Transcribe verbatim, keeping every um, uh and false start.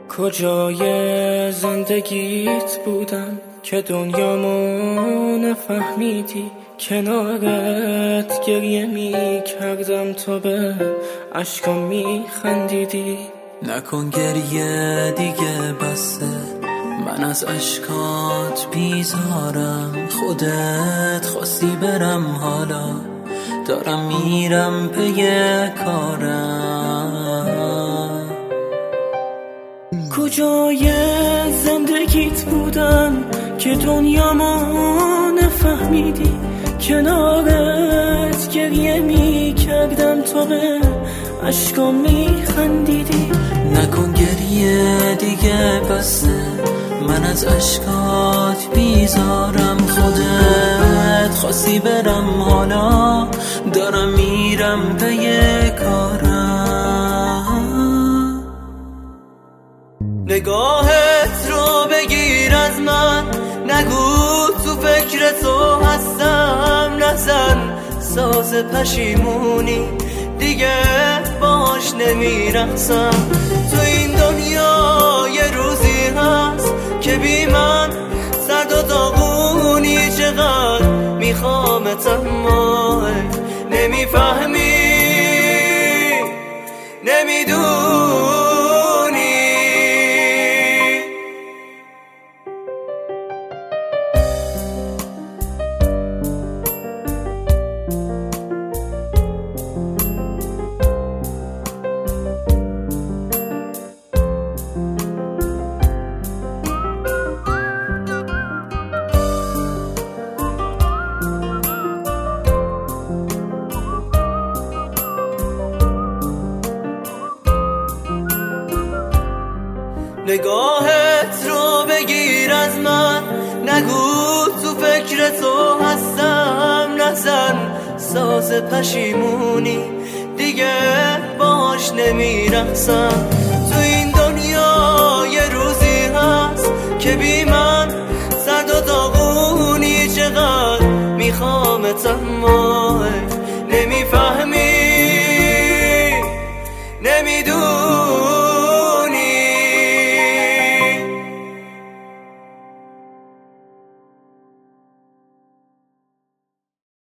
کجای زندگیت بودم که دنیامو نفهمیدی؟ کنارت گریه می کردم تو به عشقم می خندیدی. نکن گریه دیگه بسته، من از اشکات بیزارم. خودت خواستی برم، حالا دارم میرم پی کارم. کجای زندگیت بودم که دنیامو نفهمیدی؟ کنارت گریه می کردم تو به عشقم می خندیدی. نکن گریه دیگه بسته، من از اشکات بیزارم. خودت خواستی برم، حالا دارم میرم پی کارم. نگاهت رو بگیر از من، نگو تو فکر تو هستم. نزن ساز پشیمونی، دیگه باش نمیرقصم. تو این دنیا یه روزی هست که بی من سرد و داغونی. چقدر میخوامت اما نمیفهمی، نمیدونی. نگاهت رو بگیر از من، نگو تو فکر تو هستم. نزن ساز پشیمونی، دیگه باش نمیرقصم. تو این دنیا یه روزی هست که بی من سرد و داغونی. چقدر میخوامت اما